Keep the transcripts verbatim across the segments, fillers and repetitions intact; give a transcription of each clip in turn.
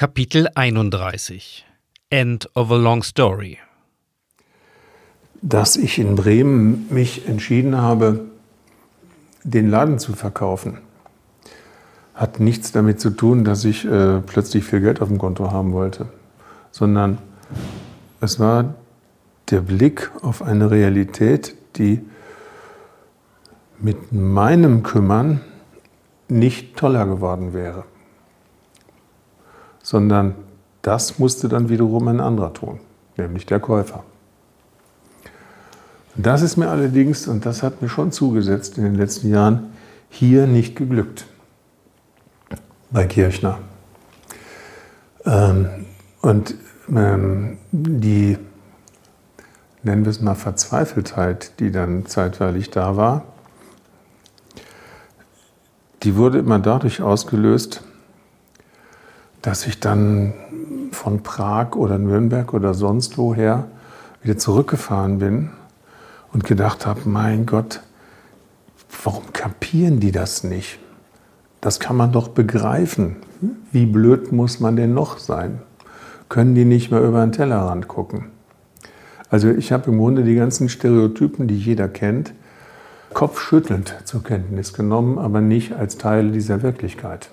Kapitel einunddreißig. End of a long story. Dass ich in Bremen mich entschieden habe, den Laden zu verkaufen, hat nichts damit zu tun, dass ich äh, plötzlich viel Geld auf dem Konto haben wollte, sondern es war der Blick auf eine Realität, die mit meinem Kümmern nicht toller geworden wäre, sondern das musste dann wiederum ein anderer tun, nämlich der Käufer. Das ist mir allerdings, und das hat mir schon zugesetzt in den letzten Jahren, hier nicht geglückt, bei Kirchner. Ähm, und ähm, die, nennen wir es mal Verzweifeltheit, die dann zeitweilig da war, die wurde immer dadurch ausgelöst, dass ich dann von Prag oder Nürnberg oder sonst woher wieder zurückgefahren bin und gedacht habe, mein Gott, warum kapieren die das nicht? Das kann man doch begreifen. Wie blöd muss man denn noch sein? Können die nicht mehr über den Tellerrand gucken? Also ich habe im Grunde die ganzen Stereotypen, die jeder kennt, kopfschüttelnd zur Kenntnis genommen, aber nicht als Teil dieser Wirklichkeit.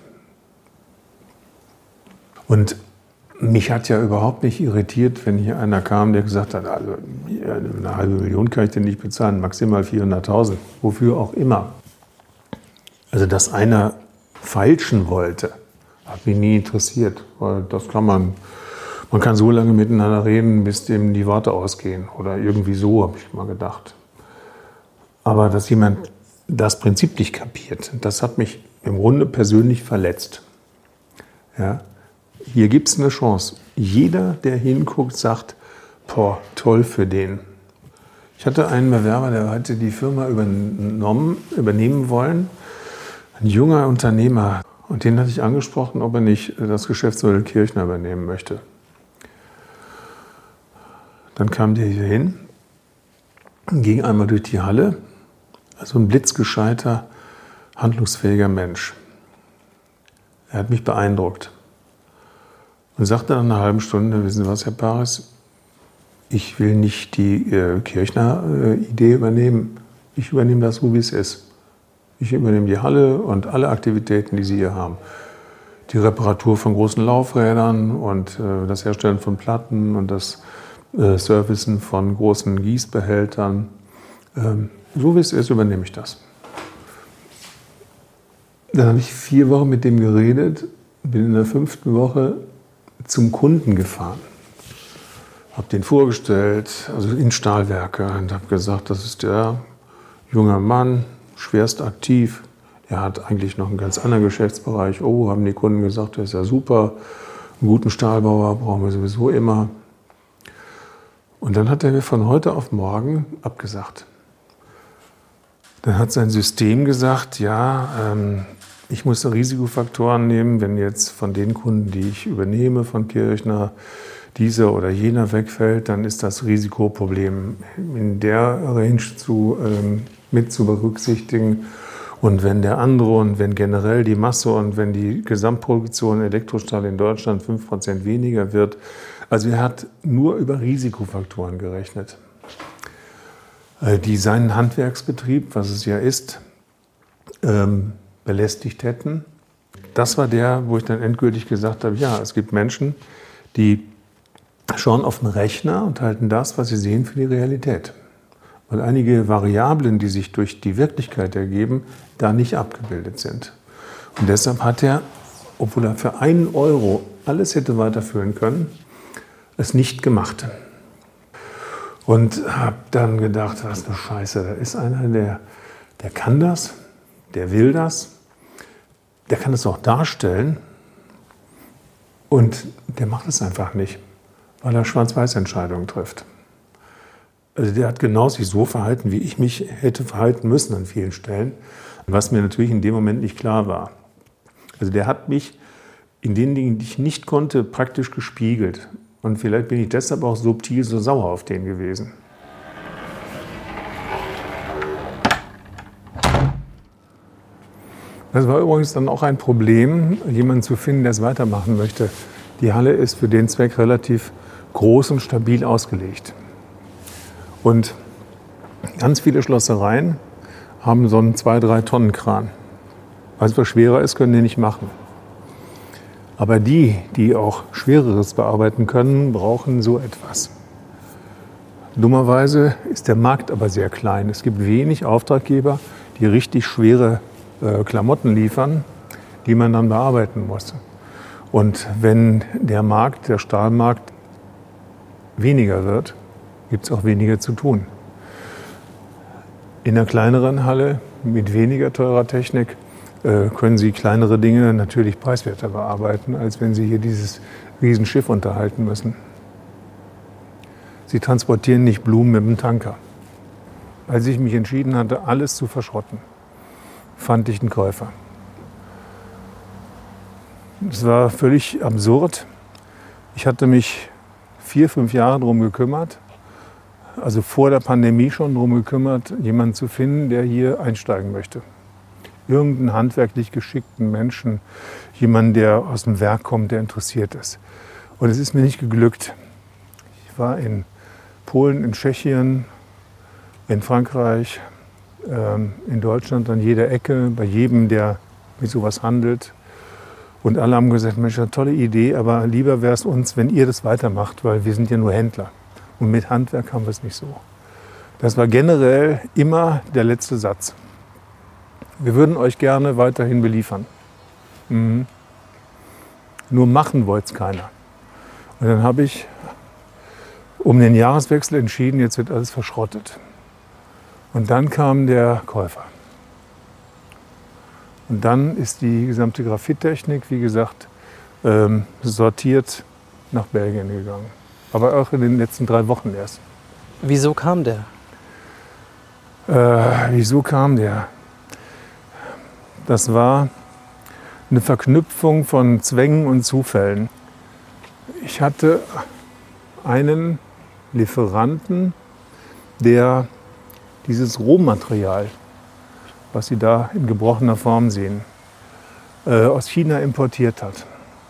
Und mich hat ja überhaupt nicht irritiert, wenn hier einer kam, der gesagt hat, also eine halbe Million kann ich dir nicht bezahlen, maximal vierhunderttausend, wofür auch immer. Also dass einer feilschen wollte, hat mich nie interessiert, weil das kann man, man kann so lange miteinander reden, bis dem die Worte ausgehen oder irgendwie so, habe ich mal gedacht. Aber dass jemand das Prinzip nicht kapiert, das hat mich im Grunde persönlich verletzt. Ja. Hier gibt es eine Chance. Jeder, der hinguckt, sagt, boah, toll für den. Ich hatte einen Bewerber, der hatte die Firma übernommen, übernehmen wollen. Ein junger Unternehmer. Und den hatte ich angesprochen, ob er nicht das Geschäftsmodell Kirchner übernehmen möchte. Dann kam der hier hin, ging einmal durch die Halle. Also ein blitzgescheiter, handlungsfähiger Mensch. Er hat mich beeindruckt. Und sagte nach einer halben Stunde, wissen Sie was, Herr Paris, ich will nicht die äh, Kirchner-Idee äh, übernehmen. Ich übernehme das so, wie es ist. Ich übernehme die Halle und alle Aktivitäten, die Sie hier haben. Die Reparatur von großen Laufrädern und äh, das Herstellen von Platten und das äh, Servicen von großen Gießbehältern. Ähm, so wie es ist, übernehme ich das. Dann habe ich vier Wochen mit dem geredet, bin in der fünften Woche zum Kunden gefahren, habe den vorgestellt, also in Stahlwerke, und habe gesagt, das ist der junge Mann, schwerst aktiv. Er hat eigentlich noch einen ganz anderen Geschäftsbereich. Oh, haben die Kunden gesagt, der ist ja super, einen guten Stahlbauer brauchen wir sowieso immer. Und dann hat er mir von heute auf morgen abgesagt. Dann hat sein System gesagt, ja, ähm, ich muss Risikofaktoren nehmen, wenn jetzt von den Kunden, die ich übernehme von Kirchner, dieser oder jener wegfällt, dann ist das Risikoproblem in der Range zu, ähm, mit zu berücksichtigen. Und wenn der andere und wenn generell die Masse und wenn die Gesamtproduktion Elektrostahl in Deutschland fünf Prozent weniger wird, also er hat nur über Risikofaktoren gerechnet, die seinen Handwerksbetrieb, was es ja ist, ähm, belästigt hätten. Das war der, wo ich dann endgültig gesagt habe, ja, es gibt Menschen, die schauen auf den Rechner und halten das, was sie sehen, für die Realität. Weil einige Variablen, die sich durch die Wirklichkeit ergeben, da nicht abgebildet sind. Und deshalb hat er, obwohl er für einen Euro alles hätte weiterführen können, es nicht gemacht. Und habe dann gedacht, was eine Scheiße, da ist einer, der, der kann das, der will das, der kann es auch darstellen und der macht es einfach nicht, weil er Schwarz-Weiß-Entscheidungen trifft. Also der hat genau sich so verhalten, wie ich mich hätte verhalten müssen an vielen Stellen, was mir natürlich in dem Moment nicht klar war. Also der hat mich in den Dingen, die ich nicht konnte, praktisch gespiegelt. Und vielleicht bin ich deshalb auch subtil so sauer auf den gewesen. Das war übrigens dann auch ein Problem, jemanden zu finden, der es weitermachen möchte. Die Halle ist für den Zweck relativ groß und stabil ausgelegt. Und ganz viele Schlossereien haben so einen zwei bis drei Tonnen Kran. Weil es was schwerer ist, können die nicht machen. Aber die, die auch Schwereres bearbeiten können, brauchen so etwas. Dummerweise ist der Markt aber sehr klein. Es gibt wenig Auftraggeber, die richtig schwere äh, Klamotten liefern, die man dann bearbeiten muss. Und wenn der Markt, der Stahlmarkt, weniger wird, gibt es auch weniger zu tun. In einer kleineren Halle mit weniger teurer Technik äh, können Sie kleinere Dinge natürlich preiswerter bearbeiten, als wenn Sie hier dieses Riesenschiff unterhalten müssen. Sie transportieren nicht Blumen mit dem Tanker. Als ich mich entschieden hatte, alles zu verschrotten, fand ich einen Käufer. Es war völlig absurd. Ich hatte mich vier, fünf Jahre darum gekümmert, also vor der Pandemie schon darum gekümmert, jemanden zu finden, der hier einsteigen möchte. Irgendeinen handwerklich geschickten Menschen, jemanden, der aus dem Werk kommt, der interessiert ist. Und es ist mir nicht geglückt. Ich war in Polen, in Tschechien, in Frankreich, in Deutschland an jeder Ecke, bei jedem, der mit sowas handelt. Und alle haben gesagt, Mensch, eine tolle Idee, aber lieber wäre es uns, wenn ihr das weitermacht, weil wir sind ja nur Händler. Und mit Handwerk haben wir es nicht so. Das war generell immer der letzte Satz. Wir würden euch gerne weiterhin beliefern. Mhm. Nur machen wollte es keiner. Und dann habe ich um den Jahreswechsel entschieden, jetzt wird alles verschrottet. Und dann kam der Käufer. Und dann ist die gesamte Graphittechnik, wie gesagt, ähm, sortiert nach Belgien gegangen. Aber auch in den letzten drei Wochen erst. Wieso kam der? Äh, wieso kam der? Das war eine Verknüpfung von Zwängen und Zufällen. Ich hatte einen Lieferanten, der dieses Rohmaterial, was Sie da in gebrochener Form sehen, äh, aus China importiert hat.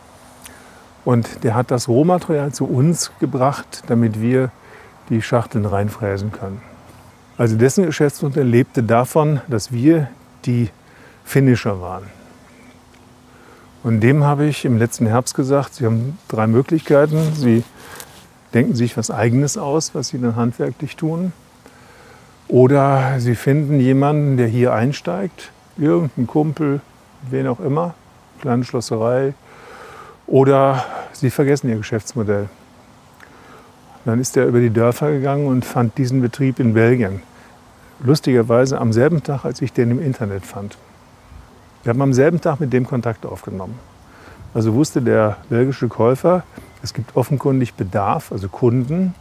Und der hat das Rohmaterial zu uns gebracht, damit wir die Schachteln reinfräsen können. Also dessen Geschäftsmodell lebte davon, dass wir die Finisher waren. Und dem habe ich im letzten Herbst gesagt, Sie haben drei Möglichkeiten. Sie denken sich was Eigenes aus, was Sie dann handwerklich tun. Oder Sie finden jemanden, der hier einsteigt, irgendein Kumpel, wen auch immer, kleine Schlosserei. Oder Sie vergessen Ihr Geschäftsmodell. Dann ist er über die Dörfer gegangen und fand diesen Betrieb in Belgien. Lustigerweise am selben Tag, als ich den im Internet fand. Wir haben am selben Tag mit dem Kontakt aufgenommen. Also wusste der belgische Käufer, es gibt offenkundig Bedarf, also Kunden.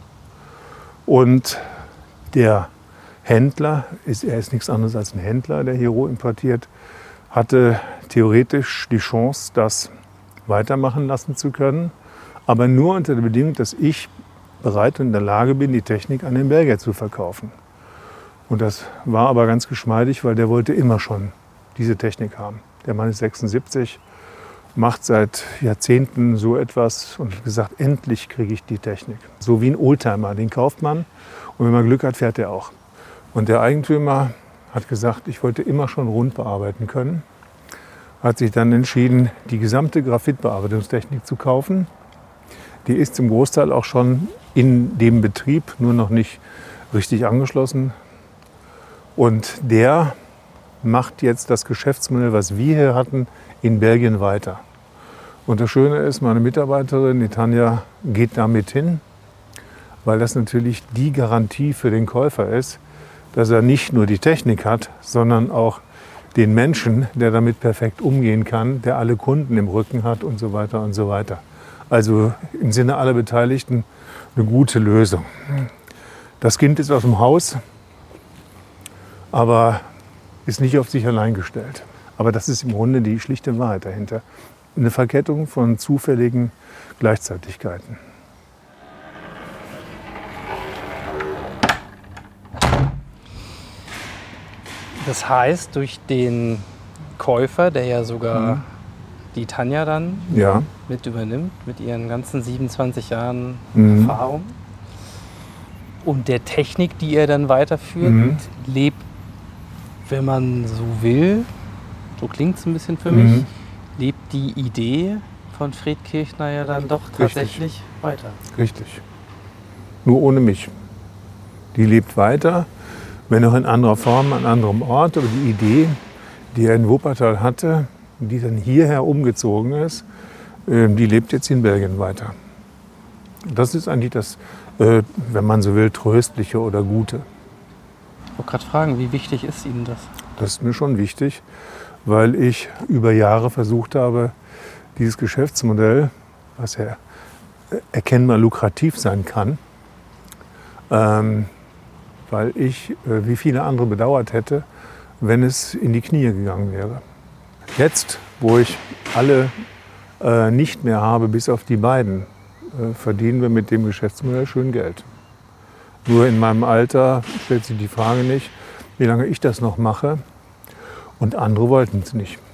Und der Händler, ist, er ist nichts anderes als ein Händler, der hier roh importiert, hatte theoretisch die Chance, das weitermachen lassen zu können. Aber nur unter der Bedingung, dass ich bereit und in der Lage bin, die Technik an den Belgier zu verkaufen. Und das war aber ganz geschmeidig, weil der wollte immer schon diese Technik haben. Der Mann ist sechsundsiebzig, macht seit Jahrzehnten so etwas und hat gesagt, endlich kriege ich die Technik. So wie ein Oldtimer, den kauft man und wenn man Glück hat, fährt er auch. Und der Eigentümer hat gesagt, ich wollte immer schon rund bearbeiten können. Hat sich dann entschieden, die gesamte Graphitbearbeitungstechnik zu kaufen. Die ist zum Großteil auch schon in dem Betrieb, nur noch nicht richtig angeschlossen. Und der macht jetzt das Geschäftsmodell, was wir hier hatten, in Belgien weiter. Und das Schöne ist, meine Mitarbeiterin, die Tanja, geht damit hin, weil das natürlich die Garantie für den Käufer ist, dass er nicht nur die Technik hat, sondern auch den Menschen, der damit perfekt umgehen kann, der alle Kunden im Rücken hat und so weiter und so weiter. Also im Sinne aller Beteiligten eine gute Lösung. Das Kind ist aus dem Haus, aber ist nicht auf sich allein gestellt. Aber das ist im Grunde die schlichte Wahrheit dahinter. Eine Verkettung von zufälligen Gleichzeitigkeiten. Das heißt, durch den Käufer, der ja sogar mhm. die Tanja dann Ja. mit übernimmt, mit ihren ganzen siebenundzwanzig Jahren Mhm. Erfahrung. Und der Technik, die er dann weiterführt, Mhm. lebt, wenn man so will, so klingt es ein bisschen für Mhm. mich, lebt die Idee von Fred Kirchner ja dann doch tatsächlich weiter. Richtig. Nur ohne mich. Die lebt weiter, wenn auch in anderer Form, an anderem Ort. Aber die Idee, die er in Wuppertal hatte, die dann hierher umgezogen ist, äh, die lebt jetzt in Belgien weiter. Das ist eigentlich das, äh, wenn man so will, Tröstliche oder Gute. Ich wollte gerade fragen, wie wichtig ist Ihnen das? Das ist mir schon wichtig, weil ich über Jahre versucht habe, dieses Geschäftsmodell, was ja erkennbar lukrativ sein kann, ähm, weil ich, äh, wie viele andere, bedauert hätte, wenn es in die Knie gegangen wäre. Jetzt, wo ich alle äh, nicht mehr habe, bis auf die beiden, äh, verdienen wir mit dem Geschäftsmodell schön Geld. Nur in meinem Alter stellt sich die Frage nicht, wie lange ich das noch mache. Und andere wollten es nicht.